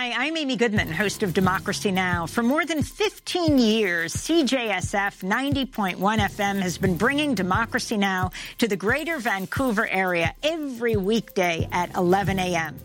Hi, I'm Amy Goodman, host of Democracy Now! For more than 15 years, CJSF 90.1 FM has been bringing Democracy Now! To the greater Vancouver area every weekday at 11 a.m.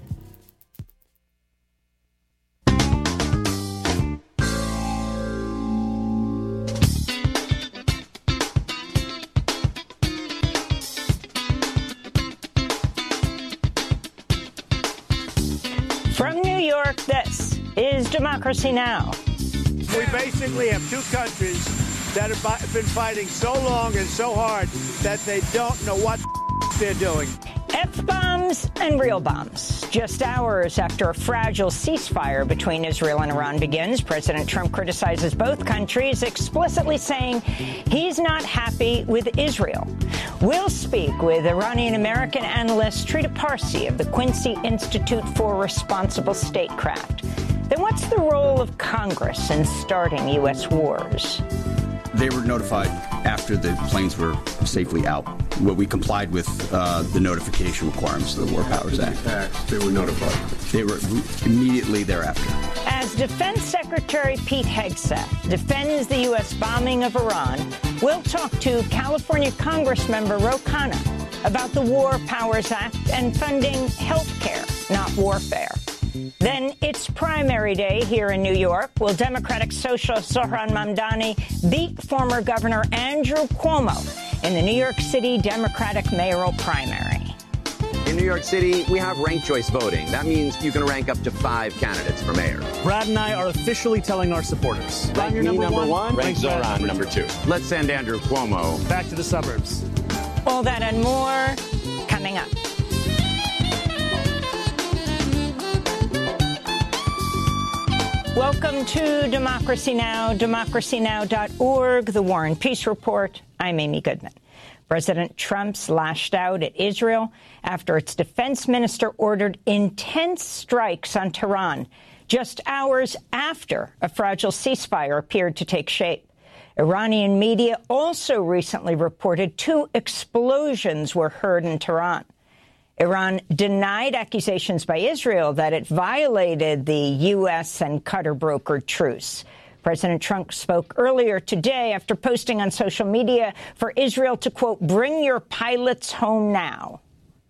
From New York, this is Democracy Now! We basically have two countries that have been fighting so long and so hard that they don't know what they're doing. F-bombs and real bombs. Just hours after a fragile ceasefire between Israel and Iran begins, President Trump criticizes both countries, explicitly saying he's not happy with Israel. We'll speak with Iranian-American analyst Trita Parsi of the Quincy Institute for Responsible Statecraft. Then what's the role of Congress in starting U.S. wars? They were notified after the planes were safely out. Well, we complied with the notification requirements of the War Powers Act. They were notified. They were immediately thereafter. As Defense Secretary Pete Hegseth defends the U.S. bombing of Iran, we'll talk to California Congressmember Ro Khanna about the War Powers Act and funding health care, not warfare. Then it's primary day here in New York. Will Democratic socialist Zohran Mamdani beat former Governor Andrew Cuomo in the New York City Democratic mayoral primary? In New York City, we have ranked choice voting. That means you can rank up to 5 candidates for mayor. Brad and I are officially telling our supporters. Rank me number one. Rank Zohran number 2. Let's send Andrew Cuomo back to the suburbs. All that and more coming up. Welcome to Democracy Now!, democracynow.org, The War and Peace Report. I'm Amy Goodman. President Trump's lashed out at Israel after its defense minister ordered intense strikes on Tehran just hours after a fragile ceasefire appeared to take shape. Iranian media also recently reported 2 explosions were heard in Tehran. Iran denied accusations by Israel that it violated the U.S. and Qatar-brokered truce. President Trump spoke earlier today after posting on social media for Israel to, quote, bring your pilots home now.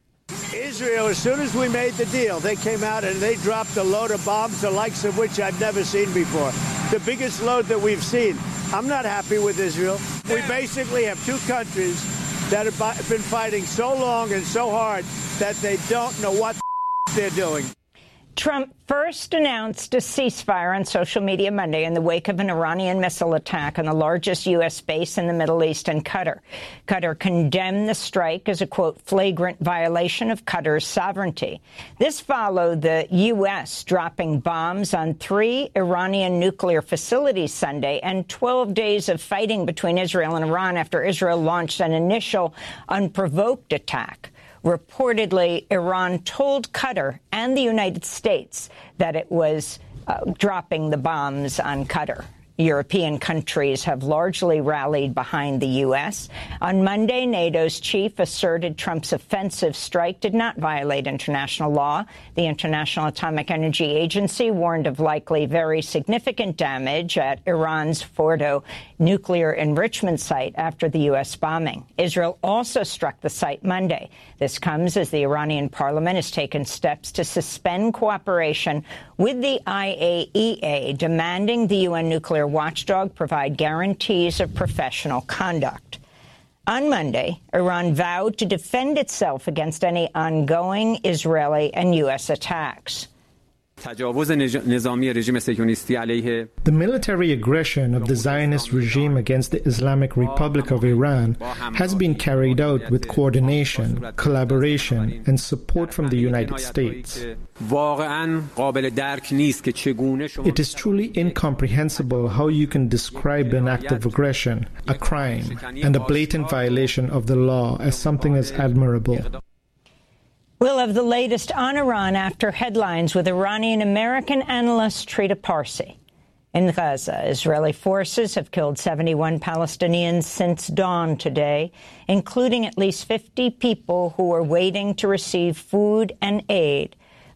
Israel, as soon as we made the deal, they came out and they dropped a load of bombs, the likes of which I've never seen before. The biggest load that we've seen. I'm not happy with Israel. We basically have two countries that have been fighting so long and so hard that they don't know what they're doing. Trump first announced a ceasefire on social media Monday in the wake of an Iranian missile attack on the largest U.S. base in the Middle East and Qatar. Qatar condemned the strike as a, quote, flagrant violation of Qatar's sovereignty. This followed the U.S. dropping bombs on 3 Iranian nuclear facilities Sunday and 12 days of fighting between Israel and Iran after Israel launched an initial unprovoked attack. Reportedly, Iran told Qatar and the United States that it was dropping the bombs on Qatar. European countries have largely rallied behind the U.S. On Monday, NATO's chief asserted Trump's offensive strike did not violate international law. The International Atomic Energy Agency warned of likely very significant damage at Iran's Fordo nuclear enrichment site after the U.S. bombing. Israel also struck the site Monday. This comes as the Iranian parliament has taken steps to suspend cooperation with the IAEA, demanding the UN nuclear watchdog provide guarantees of professional conduct. On Monday, Iran vowed to defend itself against any ongoing Israeli and U.S. attacks. The military aggression of the Zionist regime against the Islamic Republic of Iran has been carried out with coordination, collaboration, and support from the United States. It is truly incomprehensible how you can describe an act of aggression, a crime, and a blatant violation of the law as something as admirable. We'll have the latest on Iran after headlines with Iranian-American analyst Trita Parsi. In Gaza, Israeli forces have killed 71 Palestinians since dawn today, including at least 50 people who are waiting to receive food and aid.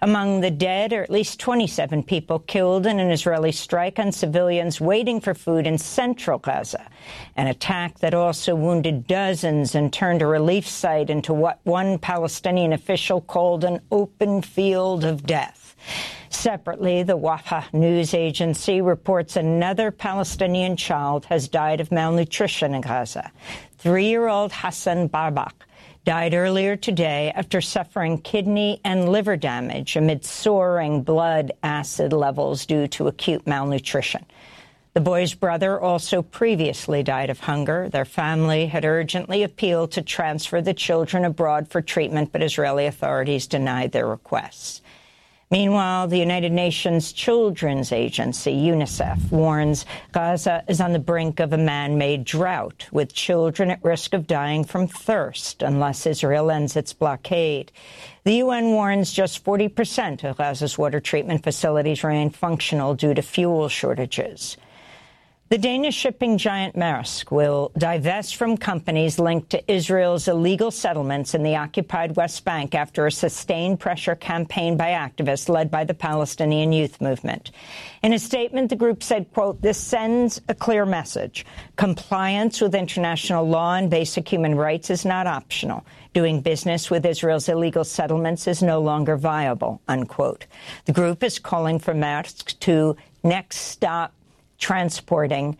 Among the dead are at least 27 people killed in an Israeli strike on civilians waiting for food in central Gaza, an attack that also wounded dozens and turned a relief site into what one Palestinian official called an open field of death. Separately, the Wafa news agency reports another Palestinian child has died of malnutrition in Gaza. 3-year-old Hassan Barbak died earlier today after suffering kidney and liver damage amid soaring blood acid levels due to acute malnutrition. The boy's brother also previously died of hunger. Their family had urgently appealed to transfer the children abroad for treatment, but Israeli authorities denied their requests. Meanwhile, the United Nations Children's Agency, UNICEF, warns Gaza is on the brink of a man-made drought, with children at risk of dying from thirst unless Israel ends its blockade. The UN warns just 40% of Gaza's water treatment facilities remain functional due to fuel shortages. The Danish shipping giant Maersk will divest from companies linked to Israel's illegal settlements in the occupied West Bank after a sustained pressure campaign by activists led by the Palestinian Youth Movement. In a statement, the group said, quote, "This sends a clear message. Compliance with international law and basic human rights is not optional. Doing business with Israel's illegal settlements is no longer viable," unquote. The group is calling for Maersk to next stop transporting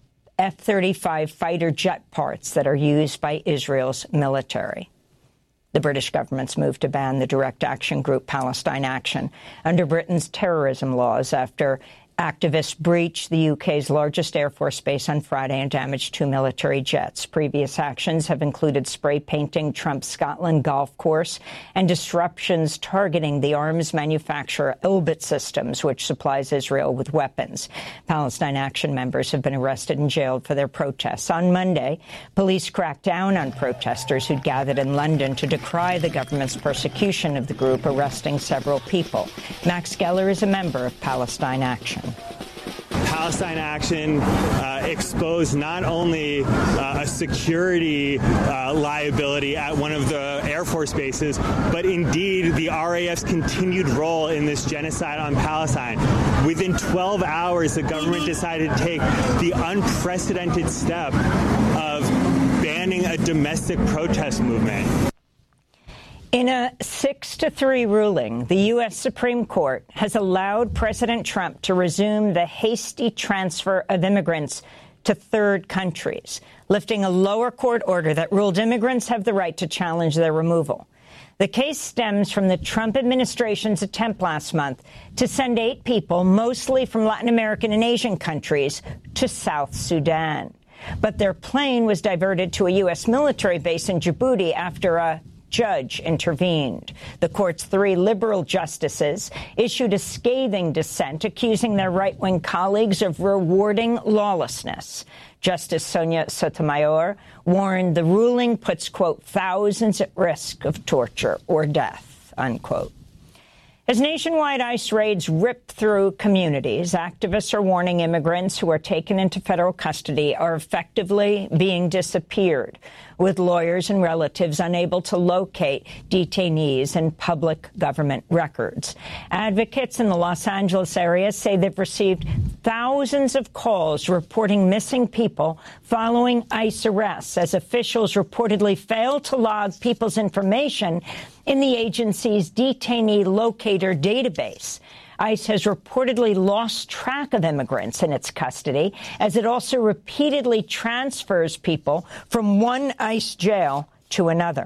F-35 fighter jet parts that are used by Israel's military. The British government's move to ban the direct action group Palestine Action under Britain's terrorism laws after activists breached the UK's largest Air Force base on Friday and damaged 2 military jets. Previous actions have included spray painting Trump's Scotland golf course and disruptions targeting the arms manufacturer Elbit Systems, which supplies Israel with weapons. Palestine Action members have been arrested and jailed for their protests. On Monday, police cracked down on protesters who'd gathered in London to decry the government's persecution of the group, arresting several people. Max Geller is a member of Palestine Action. Palestine Action exposed not only a security liability at one of the Air Force bases, but indeed the RAF's continued role in this genocide on Palestine. Within 12 hours, the government decided to take the unprecedented step of banning a domestic protest movement. In a 6-3 ruling, the U.S. Supreme Court has allowed President Trump to resume the hasty transfer of immigrants to third countries, lifting a lower court order that ruled immigrants have the right to challenge their removal. The case stems from the Trump administration's attempt last month to send 8 people, mostly from Latin American and Asian countries, to South Sudan. But their plane was diverted to a U.S. military base in Djibouti after a judge intervened. The court's 3 liberal justices issued a scathing dissent, accusing their right-wing colleagues of rewarding lawlessness. Justice Sonia Sotomayor warned the ruling puts, quote, thousands at risk of torture or death, unquote. As nationwide ICE raids rip through communities, activists are warning immigrants who are taken into federal custody are effectively being disappeared, with lawyers and relatives unable to locate detainees in public government records. Advocates in the Los Angeles area say they've received thousands of calls reporting missing people following ICE arrests, as officials reportedly failed to log people's information in the agency's detainee locator database. ICE has reportedly lost track of immigrants in its custody, as it also repeatedly transfers people from one ICE jail to another.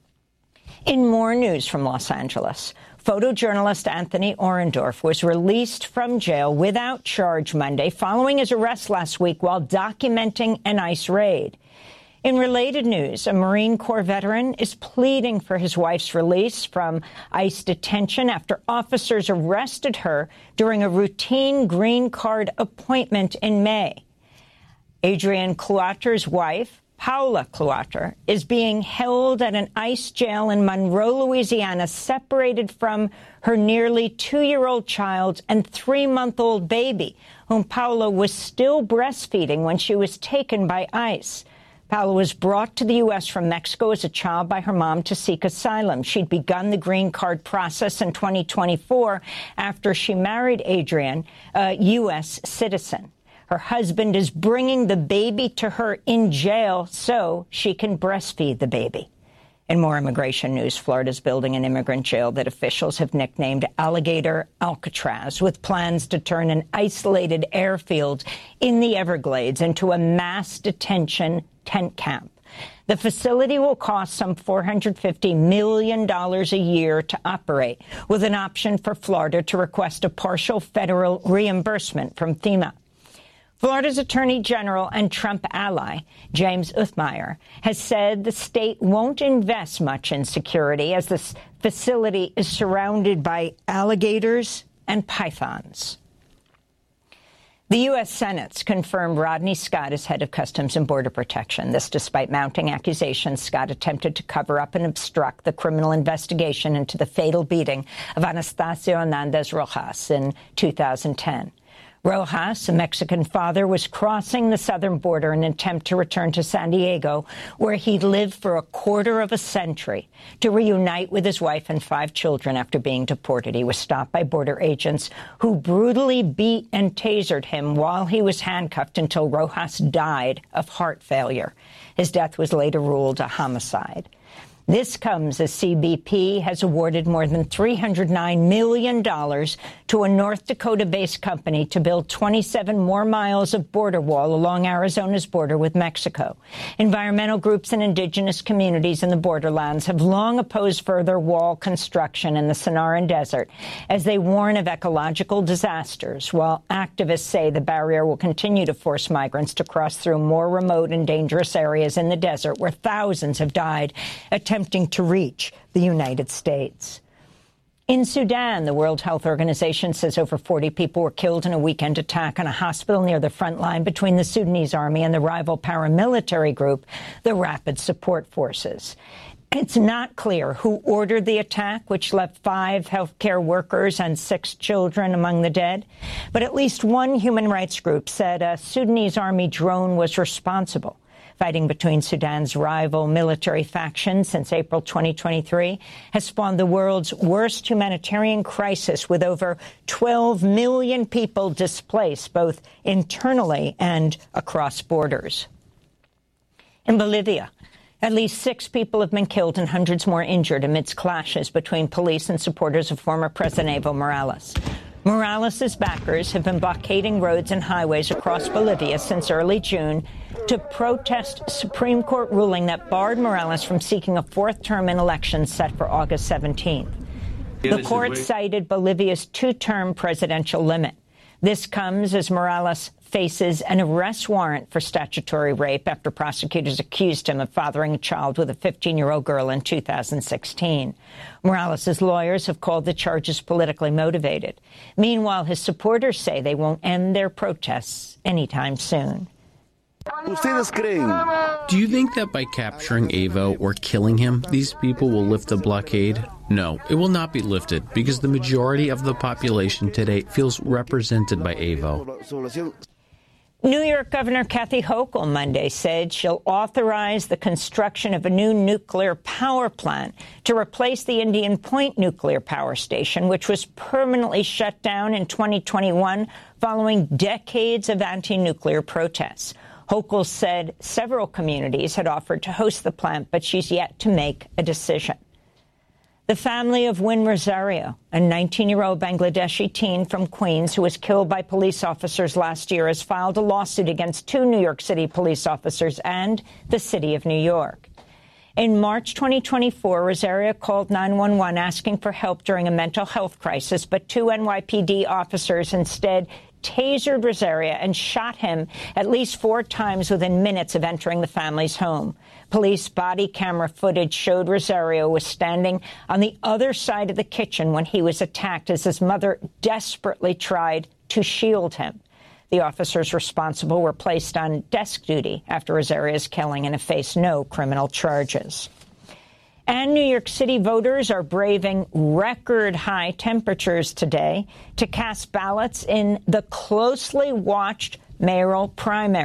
In more news from Los Angeles, photojournalist Anthony Orendorff was released from jail without charge Monday following his arrest last week while documenting an ICE raid. In related news, a Marine Corps veteran is pleading for his wife's release from ICE detention after officers arrested her during a routine green card appointment in May. Adrian Cloutter's wife, Paula Cloutter, is being held at an ICE jail in Monroe, Louisiana, separated from her nearly 2-year-old child and 3-month-old baby, whom Paula was still breastfeeding when she was taken by ICE. Paola was brought to the U.S. from Mexico as a child by her mom to seek asylum. She'd begun the green card process in 2024 after she married Adrian, a U.S. citizen. Her husband is bringing the baby to her in jail so she can breastfeed the baby. In more immigration news, Florida's building an immigrant jail that officials have nicknamed Alligator Alcatraz, with plans to turn an isolated airfield in the Everglades into a mass detention tent camp. The facility will cost some $450 million a year to operate, with an option for Florida to request a partial federal reimbursement from FEMA. Florida's Attorney General and Trump ally, James Othmeier, has said the state won't invest much in security as this facility is surrounded by alligators and pythons. The U.S. Senate's confirmed Rodney Scott as head of Customs and Border Protection. This despite mounting accusations Scott attempted to cover up and obstruct the criminal investigation into the fatal beating of Anastasio Hernandez Rojas in 2010. Rojas, a Mexican father, was crossing the southern border in an attempt to return to San Diego, where he lived for a quarter of a century, to reunite with his wife and 5 children after being deported. He was stopped by border agents who brutally beat and tasered him while he was handcuffed until Rojas died of heart failure. His death was later ruled a homicide. This comes as CBP has awarded more than $309 million to a North Dakota-based company to build 27 more miles of border wall along Arizona's border with Mexico. Environmental groups and indigenous communities in the borderlands have long opposed further wall construction in the Sonoran Desert as they warn of ecological disasters, while activists say the barrier will continue to force migrants to cross through more remote and dangerous areas in the desert where thousands have died attempting to reach the United States. In Sudan, the World Health Organization says over 40 people were killed in a weekend attack on a hospital near the front line between the Sudanese army and the rival paramilitary group, the Rapid Support Forces. It's not clear who ordered the attack, which left 5 healthcare workers and 6 children among the dead. But at least one human rights group said a Sudanese army drone was responsible. Fighting between Sudan's rival military factions since April 2023 has spawned the world's worst humanitarian crisis, with over 12 million people displaced both internally and across borders. In Bolivia, at least 6 people have been killed and hundreds more injured amidst clashes between police and supporters of former President Evo Morales. Morales' backers have been blockading roads and highways across Bolivia since early June to protest a Supreme Court ruling that barred Morales from seeking a 4th term in elections set for August 17th. The court cited Bolivia's 2-term presidential limit. This comes as Morales faces an arrest warrant for statutory rape after prosecutors accused him of fathering a child with a 15-year-old girl in 2016. Morales' lawyers have called the charges politically motivated. Meanwhile, his supporters say they won't end their protests anytime soon. Do you think that by capturing Evo or killing him, these people will lift the blockade? No, it will not be lifted because the majority of the population today feels represented by Evo. New York Governor Kathy Hochul Monday said she'll authorize the construction of a new nuclear power plant to replace the Indian Point nuclear power station, which was permanently shut down in 2021 following decades of anti-nuclear protests. Hochul said several communities had offered to host the plant, but she's yet to make a decision. The family of Win Rosario, a 19-year-old Bangladeshi teen from Queens who was killed by police officers last year, has filed a lawsuit against 2 New York City police officers and the city of New York. In March 2024, Rosario called 911 asking for help during a mental health crisis, but 2 NYPD officers instead tasered Rosario and shot him at least 4 times within minutes of entering the family's home. Police body camera footage showed Rosario was standing on the other side of the kitchen when he was attacked as his mother desperately tried to shield him. The officers responsible were placed on desk duty after Rosario's killing and have faced no criminal charges. And New York City voters are braving record-high temperatures today to cast ballots in the closely watched mayoral primary.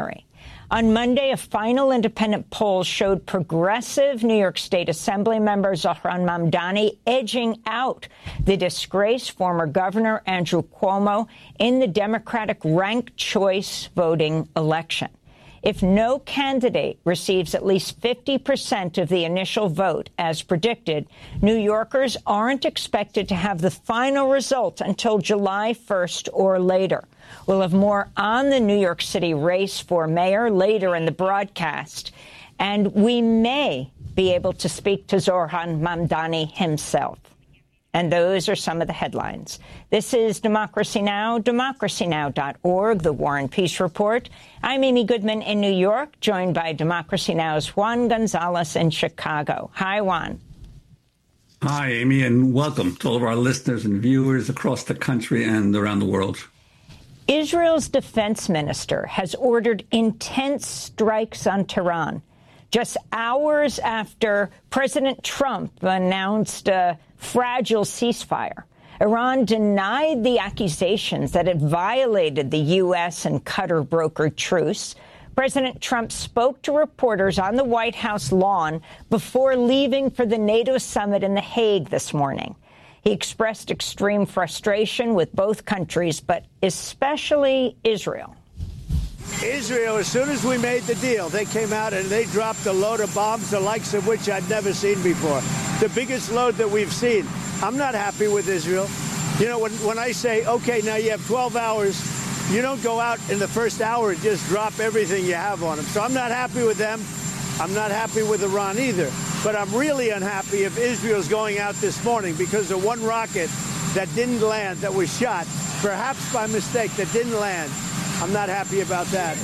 On Monday, a final independent poll showed progressive New York State Assembly member Zohran Mamdani edging out the disgraced former governor Andrew Cuomo in the Democratic ranked choice voting election. If no candidate receives at least 50% of the initial vote, as predicted, New Yorkers aren't expected to have the final result until July 1st or later. We'll have more on the New York City race for mayor later in the broadcast. And we may be able to speak to Zohran Mamdani himself. And those are some of the headlines. This is Democracy Now!, democracynow.org, the War and Peace Report. I'm Amy Goodman in New York, joined by Democracy Now!'s Juan Gonzalez in Chicago. Hi, Juan. Hi, Amy, and welcome to all of our listeners and viewers across the country and around the world. Israel's defense minister has ordered intense strikes on Tehran, just hours after President Trump announced a fragile ceasefire. Iran denied the accusations that it violated the U.S. and Qatar brokered truce. President Trump spoke to reporters on the White House lawn before leaving for the NATO summit in The Hague this morning. He expressed extreme frustration with both countries, but especially Israel. Israel, as soon as we made the deal, they came out and they dropped a load of bombs, the likes of which I'd never seen before. The biggest load that we've seen. I'm not happy with Israel. You know, when I say, okay, now you have 12 hours, you don't go out in the first hour and just drop everything you have on them. So I'm not happy with them. I'm not happy with Iran either. But I'm really unhappy if Israel's going out this morning because of one rocket that didn't land, that was shot, perhaps by mistake, that didn't land. I'm not happy about that.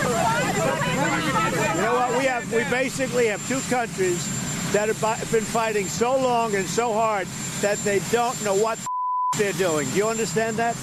You know what? We basically have two countries that have been fighting so long and so hard that they don't know what they're doing. Do you understand that?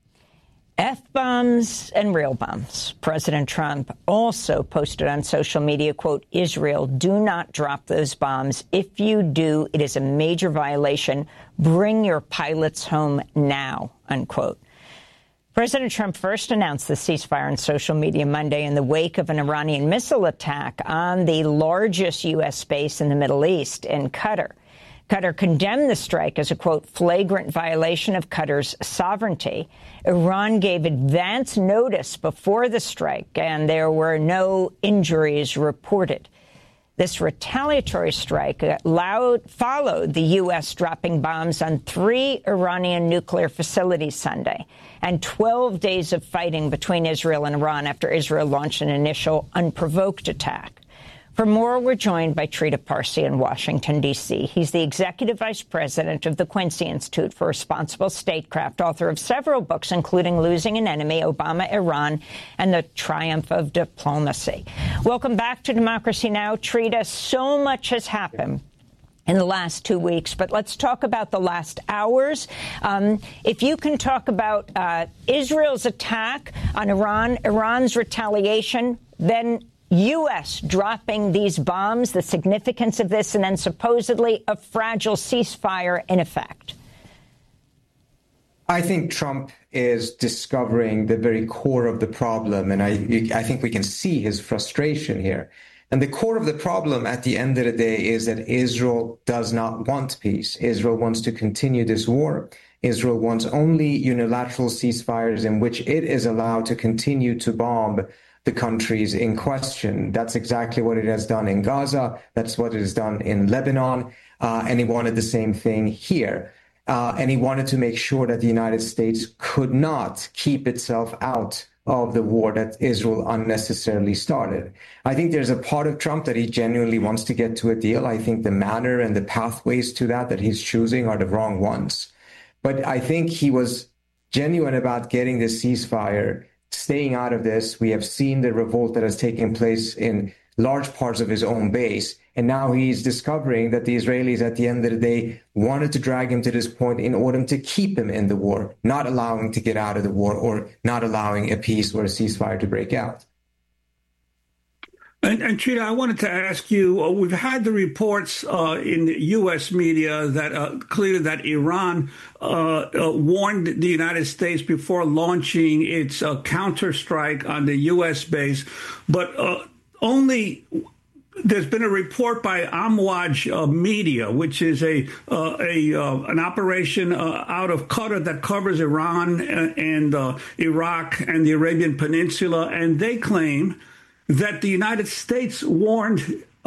F-bombs and real bombs. President Trump also posted on social media, quote, Israel, do not drop those bombs. If you do, it is a major violation. Bring your pilots home now, unquote. President Trump first announced the ceasefire on social media Monday in the wake of an Iranian missile attack on the largest U.S. base in the Middle East, in Qatar. Qatar condemned the strike as a, quote, flagrant violation of Qatar's sovereignty. Iran gave advance notice before the strike, and there were no injuries reported. This retaliatory strike followed the U.S. dropping bombs on 3 Iranian nuclear facilities Sunday, and 12 days of fighting between Israel and Iran after Israel launched an initial unprovoked attack. For more, we're joined by Trita Parsi in Washington, D.C. He's the executive vice president of the Quincy Institute for Responsible Statecraft, author of several books, including Losing an Enemy, Obama, Iran, and The Triumph of Diplomacy. Welcome back to Democracy Now!, Trita. So much has happened in the last 2 weeks, but let's talk about the last hours. If you can talk about Israel's attack on Iran, Iran's retaliation, then U.S. dropping these bombs, the significance of this, and then supposedly a fragile ceasefire in effect. I think Trump is discovering the very core of the problem, and I think we can see his frustration here. And the core of the problem at the end of the day is that Israel does not want peace. Israel wants to continue this war. Israel wants only unilateral ceasefires in which it is allowed to continue to bomb the countries in question. That's exactly what it has done in Gaza. That's what it has done in Lebanon. And he wanted the same thing here. And he wanted to make sure that the United States could not keep itself out of the war that Israel unnecessarily started. I think there's a part of Trump that he genuinely wants to get to a deal. I think the manner and the pathways to that he's choosing are the wrong ones. But I think he was genuine about getting this ceasefire, staying out of this. We have seen the revolt that has taken place in large parts of his own base. And now he's discovering that the Israelis at the end of the day wanted to drag him to this point in order to keep him in the war, not allowing him to get out of the war or not allowing a peace or a ceasefire to break out. And Trina, I wanted to ask you, we've had the reports in the U.S. media that clearly that Iran warned the United States before launching its counterstrike on the U.S. base, but there's been a report by Amwaj Media, which is an operation out of Qatar that covers Iran and Iraq and the Arabian Peninsula, and they claim that the United States warned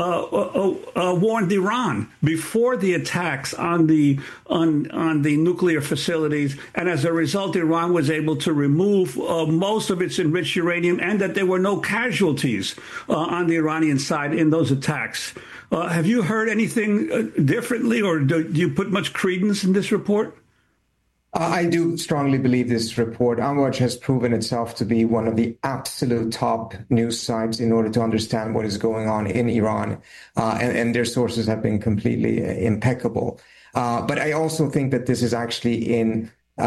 Iran before the attacks on the nuclear facilities, and as a result, Iran was able to remove most of its enriched uranium, and that there were no casualties on the Iranian side in those attacks. Have you heard anything differently, or do you put much credence in this report? I do strongly believe this report. Amwaj has proven itself to be one of the absolute top news sites in order to understand what is going on in Iran, and their sources have been completely impeccable. But I also think that this is actually in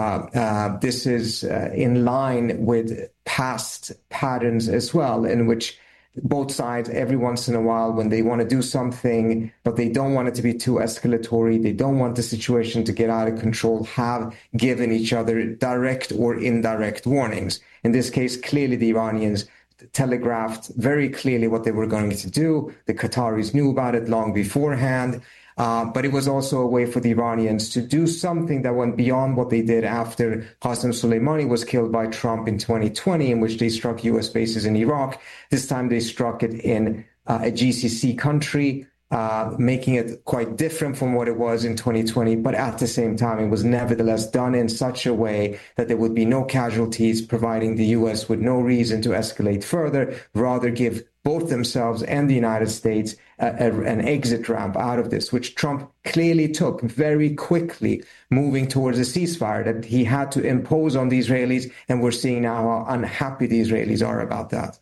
line with past patterns as well, in which both sides, every once in a while, when they want to do something, but they don't want it to be too escalatory, they don't want the situation to get out of control, have given each other direct or indirect warnings. In this case, clearly the Iranians telegraphed very clearly what they were going to do. The Qataris knew about it long beforehand. But it was also a way for the Iranians to do something that went beyond what they did after Qasem Soleimani was killed by Trump in 2020, in which they struck U.S. bases in Iraq. This time they struck it in a GCC country, making it quite different from what it was in 2020. But at the same time, it was nevertheless done in such a way that there would be no casualties, providing the U.S. with no reason to escalate further, rather give both themselves and the United States an exit ramp out of this, which Trump clearly took very quickly, moving towards a ceasefire that he had to impose on the Israelis. And we're seeing now how unhappy the Israelis are about that.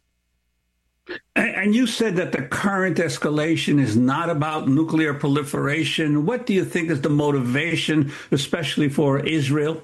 And you said that the current escalation is not about nuclear proliferation. What do you think is the motivation, especially for Israel?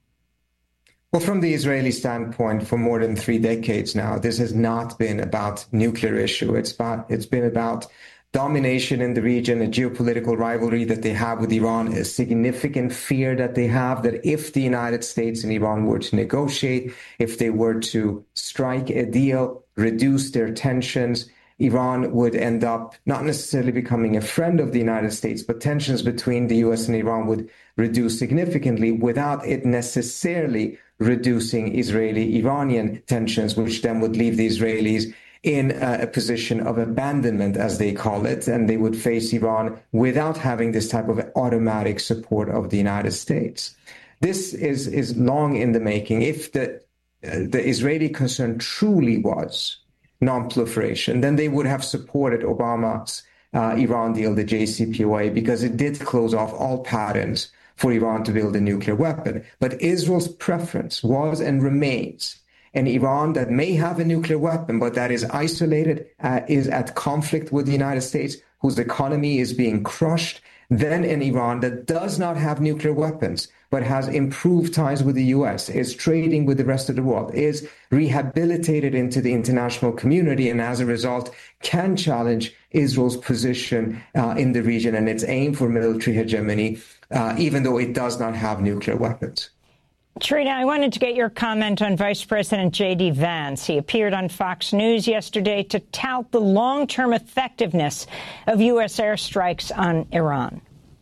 Well, from the Israeli standpoint, for more than 3 decades now, this has not been about nuclear issue. It's been about domination in the region, a geopolitical rivalry that they have with Iran, a significant fear that they have that if the United States and Iran were to negotiate, if they were to strike a deal, reduce their tensions, Iran would end up not necessarily becoming a friend of the United States, but tensions between the U.S. and Iran would reduce significantly without it necessarily reducing Israeli-Iranian tensions, which then would leave the Israelis in a position of abandonment, as they call it, and they would face Iran without having this type of automatic support of the United States. This is long in the making. If the Israeli concern truly was non-proliferation, then they would have supported Obama's Iran deal, the JCPOA, because it did close off all patterns for Iran to build a nuclear weapon. But Israel's preference was and remains an Iran that may have a nuclear weapon, but that is isolated, is at conflict with the United States, whose economy is being crushed, then an Iran that does not have nuclear weapons, but has improved ties with the U.S., is trading with the rest of the world, is rehabilitated into the international community, and as a result can challenge Israel's position in the region and its aim for military hegemony, even though it does not have nuclear weapons. Trina, I wanted to get your comment on Vice President J.D. Vance. He appeared on Fox News yesterday to tout the long-term effectiveness of U.S. airstrikes on Iran.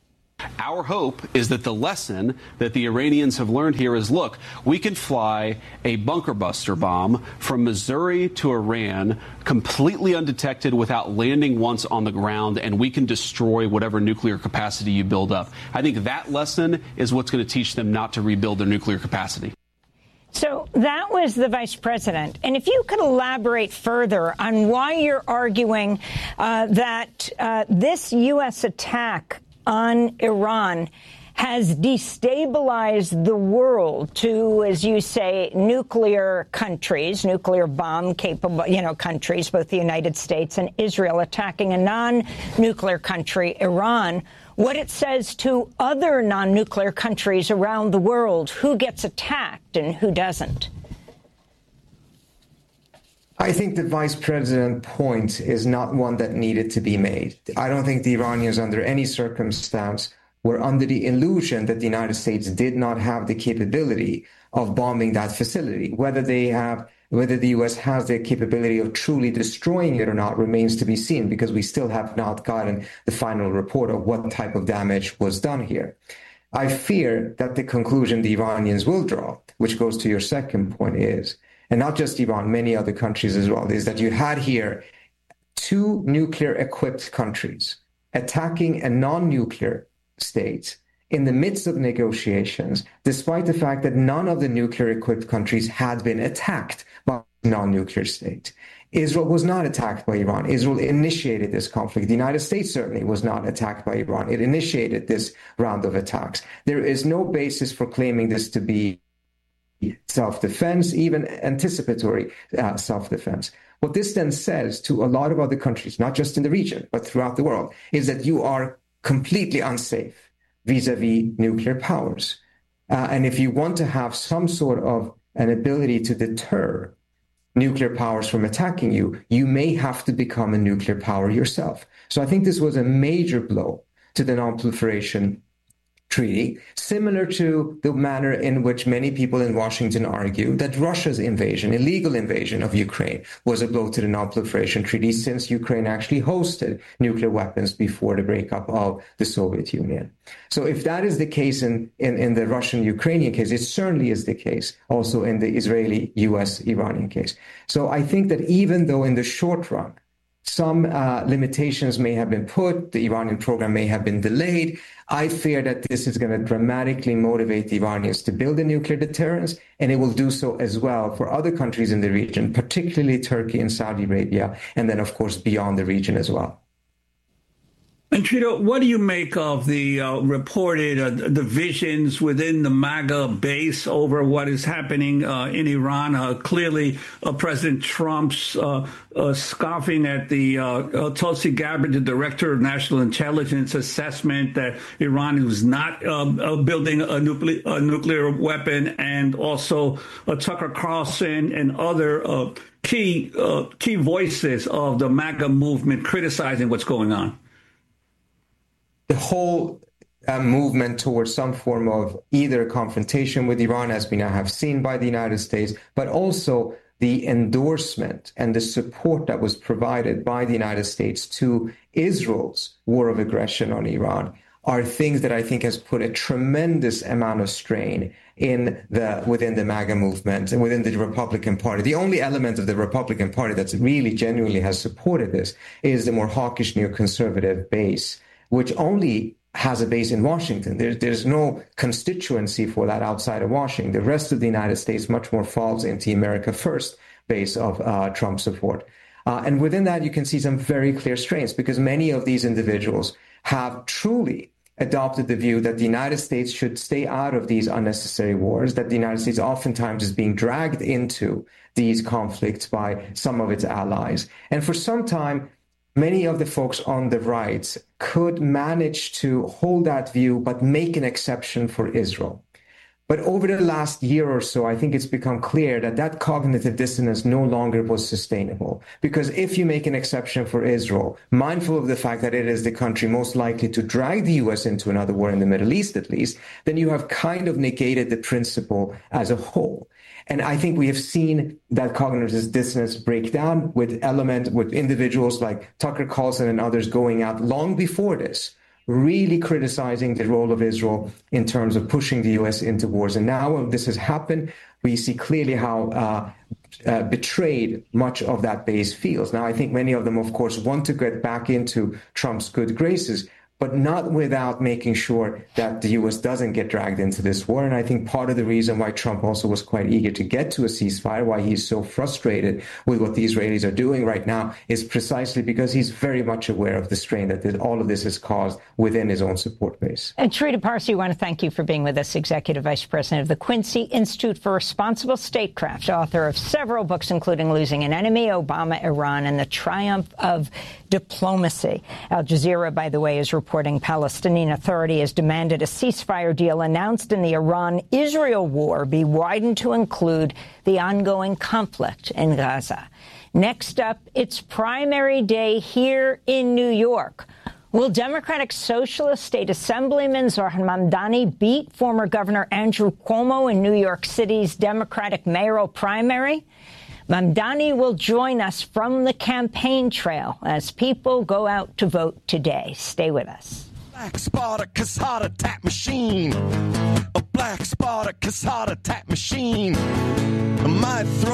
Our hope is that the lesson that the Iranians have learned here is, look, we can fly a bunker buster bomb from Missouri to Iran completely undetected without landing once on the ground, and we can destroy whatever nuclear capacity you build up. I think that lesson is what's going to teach them not to rebuild their nuclear capacity. So that was the vice president. And if you could elaborate further on why you're arguing that this U.S. attack on Iran has destabilized the world to, as you say, nuclear countries, nuclear bomb-capable, countries, both the United States and Israel, attacking a non-nuclear country, Iran, what it says to other non-nuclear countries around the world, who gets attacked and who doesn't. I think the vice president point is not one that needed to be made. I don't think the Iranians, under any circumstance, were under the illusion that the United States did not have the capability of bombing that facility. Whether the U.S. has the capability of truly destroying it or not remains to be seen, because we still have not gotten the final report of what type of damage was done here. I fear that the conclusion the Iranians will draw, which goes to your second point, is, and not just Iran, many other countries as well, is that you had here two nuclear-equipped countries attacking a non-nuclear state in the midst of negotiations, despite the fact that none of the nuclear-equipped countries had been attacked by a non-nuclear state. Israel was not attacked by Iran. Israel initiated this conflict. The United States certainly was not attacked by Iran. It initiated this round of attacks. There is no basis for claiming this to be self-defense, even anticipatory self-defense. What this then says to a lot of other countries, not just in the region, but throughout the world, is that you are completely unsafe vis-a-vis nuclear powers. And if you want to have some sort of an ability to deter nuclear powers from attacking you, you may have to become a nuclear power yourself. So I think this was a major blow to the Non-Proliferation Treaty, similar to the manner in which many people in Washington argue that Russia's invasion, illegal invasion of Ukraine, was a blow to the Non-Proliferation Treaty, since Ukraine actually hosted nuclear weapons before the breakup of the Soviet Union. So if that is the case in the Russian-Ukrainian case, it certainly is the case also in the Israeli-US-Iranian case. So I think that even though in the short run, some limitations may have been put, the Iranian program may have been delayed, I fear that this is going to dramatically motivate the Iranians to build a nuclear deterrence, and it will do so as well for other countries in the region, particularly Turkey and Saudi Arabia, and then, of course, beyond the region as well. And Trito, what do you make of the reported divisions within the MAGA base over what is happening in Iran? Clearly, President Trump's scoffing at the Tulsi Gabbard, the director of national intelligence, assessment that Iran was not building a nuclear weapon, and also Tucker Carlson and other key voices of the MAGA movement criticizing what's going on. The whole movement towards some form of either confrontation with Iran, as we now have seen by the United States, but also the endorsement and the support that was provided by the United States to Israel's war of aggression on Iran, are things that I think has put a tremendous amount of strain within the MAGA movement and within the Republican Party. The only element of the Republican Party that's really genuinely has supported this is the more hawkish neoconservative base, which only has a base in Washington. There's no constituency for that outside of Washington. The rest of the United States much more falls into America First base of Trump support. And within that, you can see some very clear strains, because many of these individuals have truly adopted the view that the United States should stay out of these unnecessary wars, that the United States oftentimes is being dragged into these conflicts by some of its allies. And for some time, many of the folks on the right could manage to hold that view, but make an exception for Israel. But over the last year or so, I think it's become clear that that cognitive dissonance no longer was sustainable. Because if you make an exception for Israel, mindful of the fact that it is the country most likely to drag the U.S. into another war in the Middle East, at least, then you have kind of negated the principle as a whole. And I think we have seen that cognitive dissonance break down with individuals like Tucker Carlson and others going out long before this, really criticizing the role of Israel in terms of pushing the U.S. into wars. And now when this has happened, we see clearly how betrayed much of that base feels. Now, I think many of them, of course, want to get back into Trump's good graces, but not without making sure that the U.S. doesn't get dragged into this war. And I think part of the reason why Trump also was quite eager to get to a ceasefire, why he's so frustrated with what the Israelis are doing right now, is precisely because he's very much aware of the strain that all of this has caused within his own support base. And Trita Parsi, I want to thank you for being with us, Executive Vice President of the Quincy Institute for Responsible Statecraft, author of several books, including Losing an Enemy, Obama, Iran, and the Triumph of Diplomacy. Al Jazeera, by the way, is reporting reporting Palestinian Authority has demanded a ceasefire deal announced in the Iran-Israel war be widened to include the ongoing conflict in Gaza. Next up, it's primary day here in New York. Will Democratic Socialist State Assemblyman Zohran Mamdani beat former Governor Andrew Cuomo in New York City's Democratic mayoral primary? Mamdani will join us from the campaign trail as people go out to vote today. Stay with us. Black Spartacus heart attack machine. A black Spartacus heart attack machine. I might throw